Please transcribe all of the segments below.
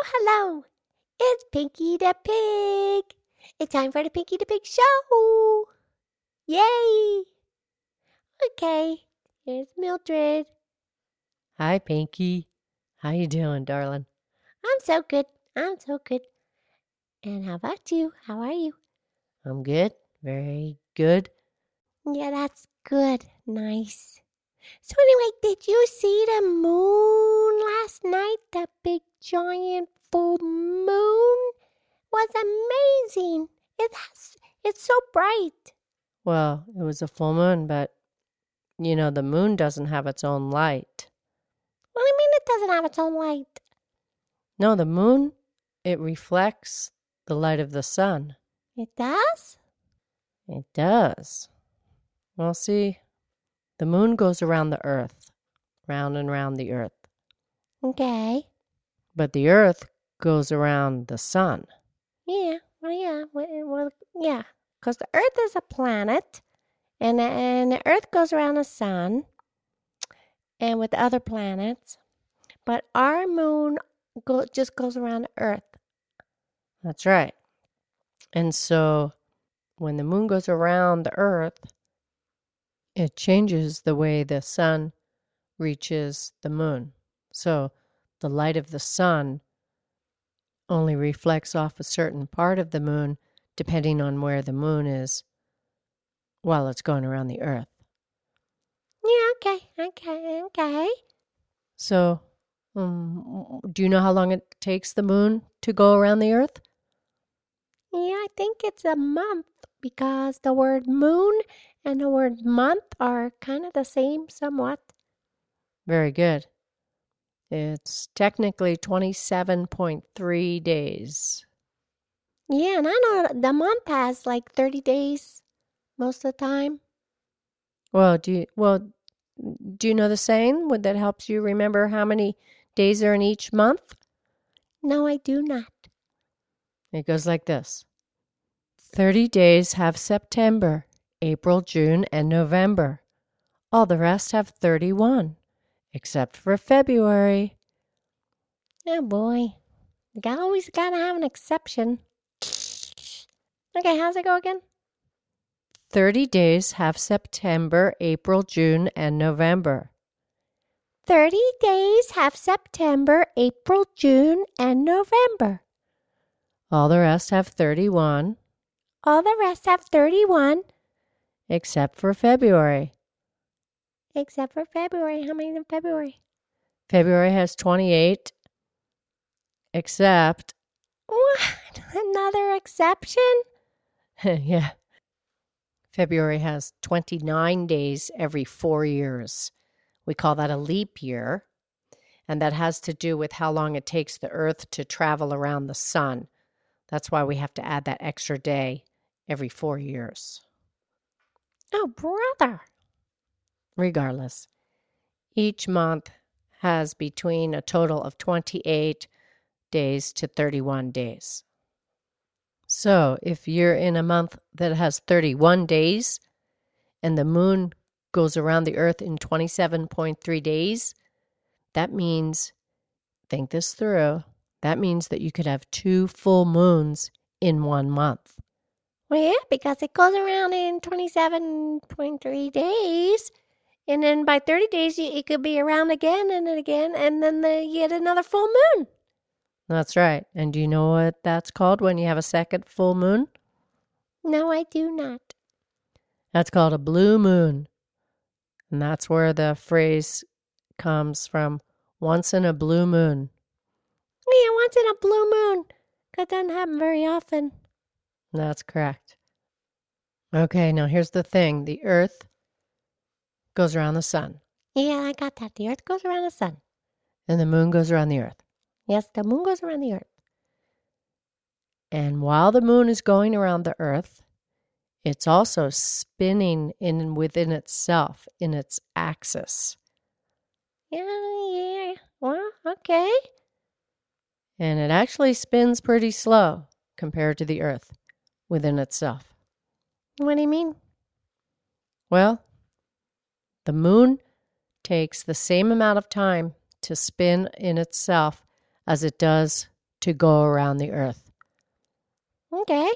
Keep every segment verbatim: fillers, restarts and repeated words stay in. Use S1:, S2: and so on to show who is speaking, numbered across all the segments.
S1: hello. It's Pinky the Pig. It's time for the Pinky the Pig show. Yay. Okay, here's Mildred.
S2: Hi, Pinky. How you doing, darling?
S1: I'm so good. I'm so good. And how about you? How are you?
S2: I'm good. Very good.
S1: Yeah, that's good. Nice. So anyway, did you see the moon last night? The big giant full moon was amazing. It has, it's so bright.
S2: Well, it was a full moon, but, you know, the moon doesn't have its own light.
S1: What do you mean it doesn't have its own light?
S2: No, the moon, it reflects the light of the sun.
S1: It does?
S2: It does. Well, see, the moon goes around the earth, round and round the earth.
S1: Okay.
S2: But the earth goes around the sun.
S1: Yeah. Well, yeah. Well, well yeah. Because the Earth is a planet, and and the Earth goes around the sun, and with other planets. But our moon go, just goes around the Earth.
S2: That's right. And so when the moon goes around the earth, it changes the way the sun reaches the moon. So the light of the sun only reflects off a certain part of the moon depending on where the moon is while it's going around the earth.
S1: Yeah, okay, okay, okay.
S2: So um, do you know how long it takes the moon to go around the earth?
S1: Yeah, I think it's a month because the word moon and the word month are kind of the same somewhat.
S2: Very good. It's technically twenty-seven point three days.
S1: Yeah, and I know the month has like thirty days most of the time.
S2: Well, do you, well, do you know the saying that helps you remember how many days are in each month?
S1: No, I do not.
S2: It goes like this. thirty days have September, April, June, and November. All the rest have thirty-one, except for February.
S1: Oh boy. You always gotta have an exception. Okay, how's it go again?
S2: thirty days have September, April, June, and November.
S1: thirty days have September, April, June, and November.
S2: All the rest have thirty-one,
S1: All the rest have thirty-one,
S2: except for February.
S1: except for February. How many in February?
S2: February has twenty-eight, except,
S1: What? Another exception?
S2: yeah, February has twenty-nine days every four years. We call that a leap year, and that has to do with how long it takes the Earth to travel around the sun. That's why we have to add that extra day every four years.
S1: Oh, brother.
S2: Regardless, each month has between a total of twenty-eight days to thirty-one days. So if you're in a month that has thirty-one days and the moon goes around the earth in twenty-seven point three days, that means, think this through, that means that you could have two full moons in one month.
S1: Well, yeah, because it goes around in twenty-seven point three days. And then by thirty days, it could be around again and then again. And then the, you get another full moon.
S2: That's right. And do you know what that's called when you have a second full moon?
S1: No, I do not.
S2: That's called a blue moon. And that's where the phrase comes from, once in a blue moon.
S1: Yeah, once in a blue moon. That doesn't happen very often.
S2: That's correct. Okay, now here's the thing. The earth goes around the sun.
S1: Yeah, I got that. The earth goes around the sun.
S2: And the moon goes around the earth.
S1: Yes, the moon goes around the earth.
S2: And while the moon is going around the earth, it's also spinning in within itself, in its axis.
S1: Yeah, yeah. Well, okay.
S2: And it actually spins pretty slow compared to the earth within itself.
S1: What do you mean?
S2: Well, the moon takes the same amount of time to spin in itself as it does to go around the earth.
S1: Okay.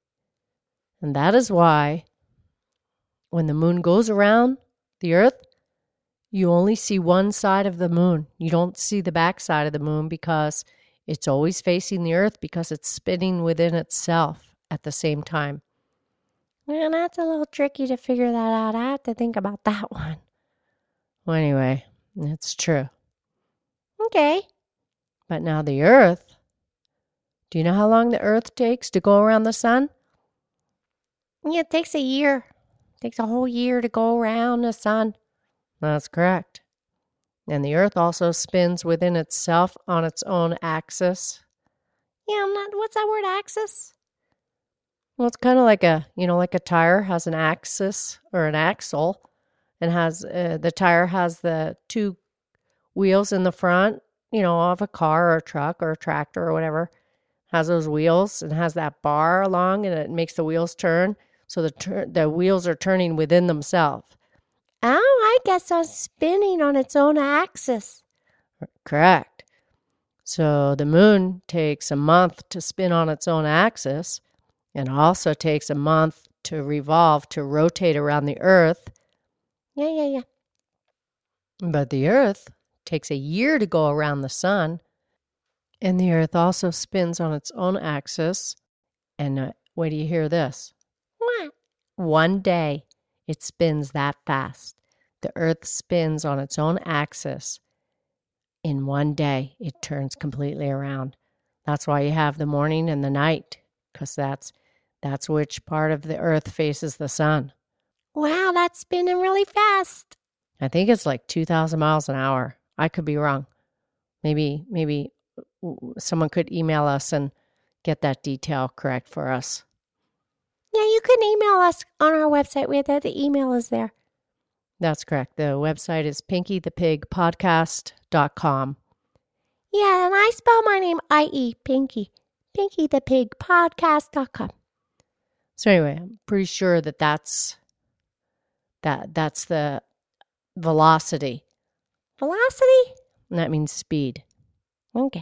S2: And that is why when the moon goes around the earth, you only see one side of the moon. You don't see the back side of the moon because it's always facing the earth because it's spinning within itself at the same time.
S1: Well, that's a little tricky to figure that out. I have to think about that one.
S2: Well, anyway, it's true.
S1: Okay.
S2: But now the earth, do you know how long the earth takes to go around the sun?
S1: Yeah, it takes a year. It takes a whole year to go around the sun.
S2: That's correct. And the earth also spins within itself on its own axis.
S1: Yeah, I'm not, what's that word, axis?
S2: Well, it's kind of like a, you know, like a tire has an axis or an axle, and has uh, the tire has the two wheels in the front, you know, of a car or a truck or a tractor or whatever. Has those wheels and has that bar along, and it makes the wheels turn. So the tur- the wheels are turning within themselves.
S1: Oh, I guess it's spinning on its own axis.
S2: Correct. So the moon takes a month to spin on its own axis, and also takes a month to revolve, to rotate around the earth.
S1: Yeah, yeah, yeah.
S2: But the earth takes a year to go around the sun, and the earth also spins on its own axis. And uh, wait till you hear this.
S1: What?
S2: One day, it spins that fast. The earth spins on its own axis. In one day, it turns completely around. That's why you have the morning and the night, because that's that's which part of the earth faces the sun.
S1: Wow, that's spinning really fast.
S2: I think it's like two thousand miles an hour. I could be wrong. Maybe, maybe someone could email us and get that detail correct for us.
S1: Yeah, you can email us on our website. We have that. The email is there.
S2: That's correct. The website is pinky the pig podcast dot com.
S1: Yeah, and I spell my name I E, Pinky. pinky the pig podcast dot com.
S2: So anyway, I'm pretty sure that that's, that, that's the velocity.
S1: Velocity?
S2: And that means speed.
S1: Okay.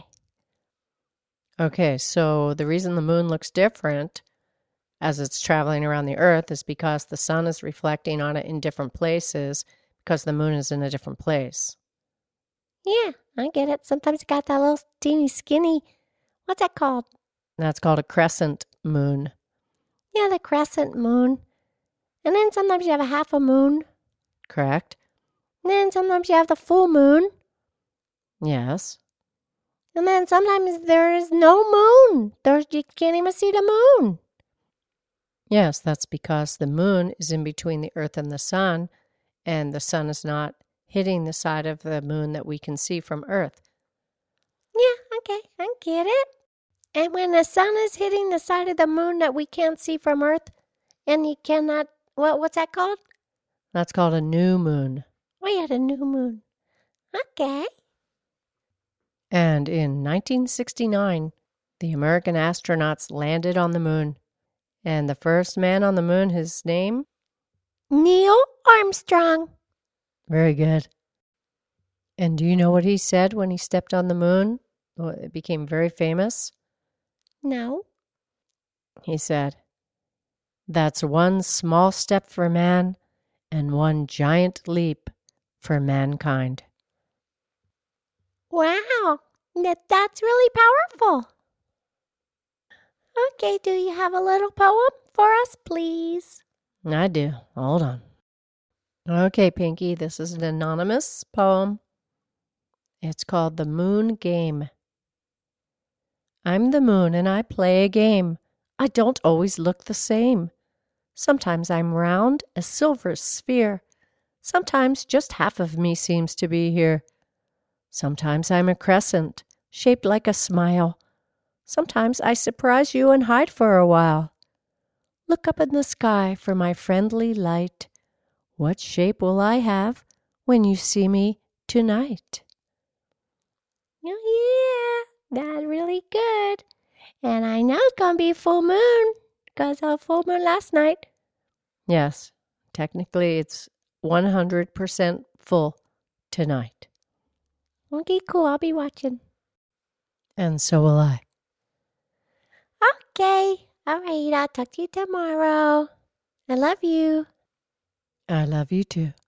S2: Okay, so the reason the moon looks different as it's traveling around the earth is because the sun is reflecting on it in different places because the moon is in a different place.
S1: Yeah, I get it. Sometimes you got that little teeny skinny, what's that called?
S2: That's called a crescent moon.
S1: Yeah, the crescent moon. And then sometimes you have a half a moon.
S2: Correct?
S1: And then sometimes you have the full moon.
S2: Yes.
S1: And then sometimes there is no moon. There's, you can't even see the moon.
S2: Yes, that's because the moon is in between the earth and the sun, and the sun is not hitting the side of the moon that we can see from earth.
S1: Yeah, okay, I get it. And when the sun is hitting the side of the moon that we can't see from earth, and you cannot, what, what's that called?
S2: That's called a new moon.
S1: Oh, yeah, the new moon. Okay.
S2: And in nineteen sixty-nine, the American astronauts landed on the moon. And the first man on the moon, his name?
S1: Neil Armstrong.
S2: Very good. And do you know what he said when he stepped on the moon? Well, it became very famous.
S1: No.
S2: He said, "That's one small step for man and one giant leap for mankind."
S1: Wow, that, that's really powerful. Okay, do you have a little poem for us, please?
S2: I do. Hold on. Okay, Pinky, this is an anonymous poem. It's called The Moon Game. I'm the moon and I play a game. I don't always look the same. Sometimes I'm round, a silver sphere. Sometimes just half of me seems to be here. Sometimes I'm a crescent, shaped like a smile. Sometimes I surprise you and hide for a while. Look up in the sky for my friendly light. What shape will I have when you see me tonight?
S1: Oh, yeah, that's really good. And I know it's going to be full moon because of full moon last night.
S2: Yes, technically it's one hundred percent full tonight.
S1: Okay, cool. I'll be watching.
S2: And so will I.
S1: Okay. All right. I'll talk to you tomorrow. I love you.
S2: I love you too.